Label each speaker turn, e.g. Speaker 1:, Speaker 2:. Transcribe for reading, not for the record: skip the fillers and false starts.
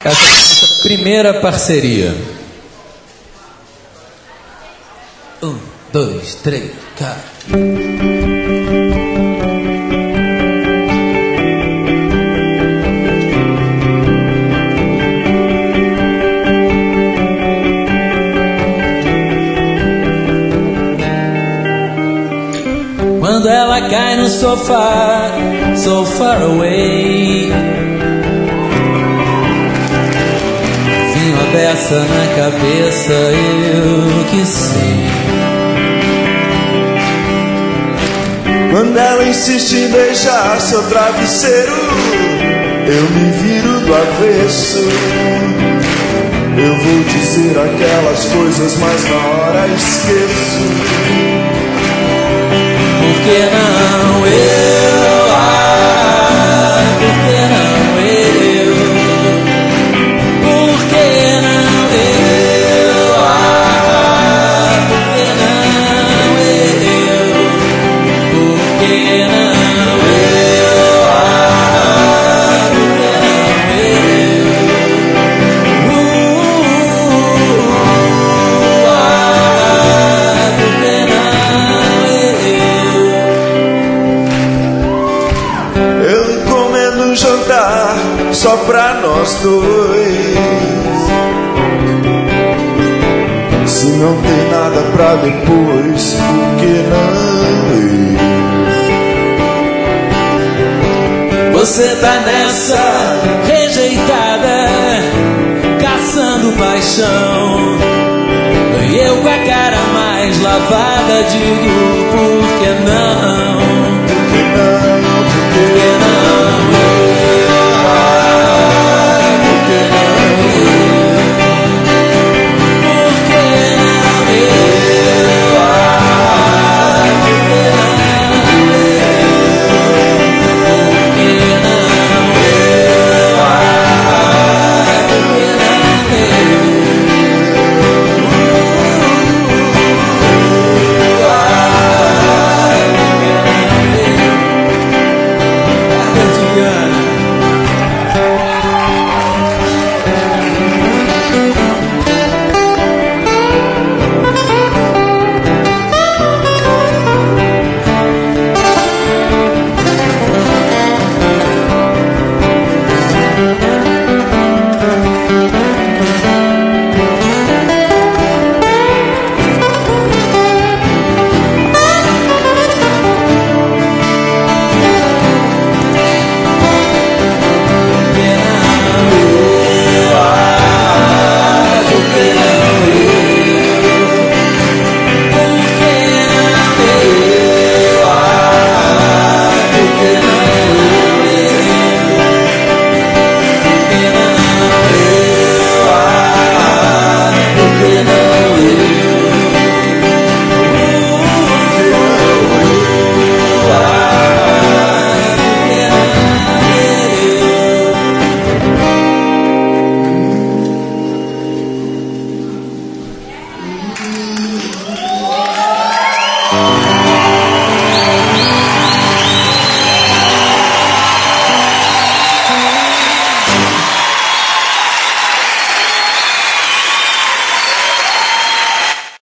Speaker 1: Essa é a nossa primeira parceria. 1, 2, 3, cá. Quando ela cai no sofá, so far away, vem uma beça na cabeça, eu que sei.
Speaker 2: Quando ela insiste em beijar seu travesseiro, eu me viro do avesso. Eu vou dizer aquelas coisas, mas na hora esqueço.
Speaker 1: Por que não eu? Por que não eu? Por que não eu? Por que não eu? Por que não eu? Por que
Speaker 2: só pra nós dois. Se não tem nada pra depois, por que não?
Speaker 1: Você tá nessa rejeitada, caçando paixão, e eu com a cara mais lavada digo por que não?
Speaker 2: Por que não? Por que não?